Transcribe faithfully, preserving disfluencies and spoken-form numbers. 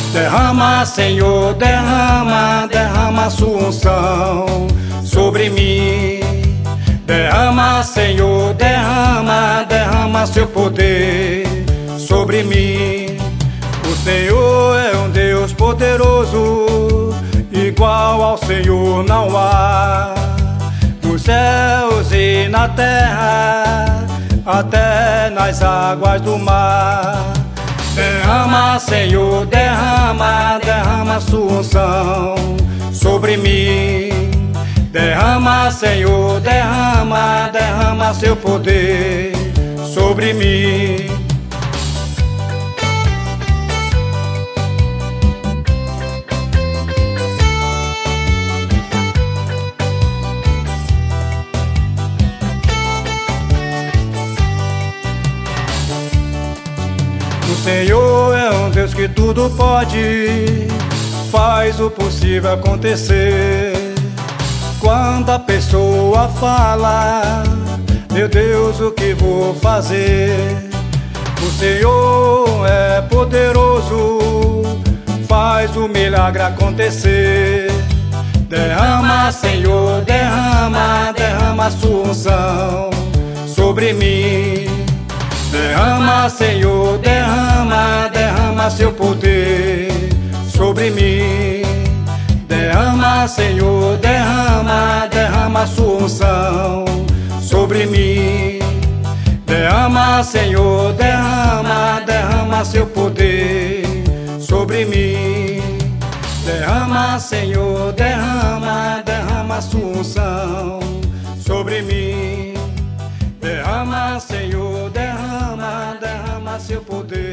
Derrama, Senhor, derrama, derrama sua unção sobre mim. Derrama, Senhor, derrama, derrama seu poder sobre mim. O Senhor é um Deus poderoso, igual ao Senhor não há. Nos céus e na terra, até nas águas do mar. Derrama, Senhor, derrama, derrama sua unção sobre mim. Derrama, Senhor, derrama, derrama seu poder sobre mim. O Senhor é um Deus que tudo pode, faz o possível acontecer. Quando a pessoa fala, meu Deus, o que vou fazer? O Senhor é poderoso, faz o milagre acontecer. Derrama, Senhor, derrama, derrama sua unção sobre mim. Derrama, Senhor, derrama, derrama seu poder sobre mim. Derrama, Senhor, derrama, derrama sua unção sobre mim. Derrama, Senhor, derrama, derrama seu poder sobre mim. Derrama, Senhor, derrama, derrama sua unção sobre mim. Derrama, Senhor, derrama, derrama seu poder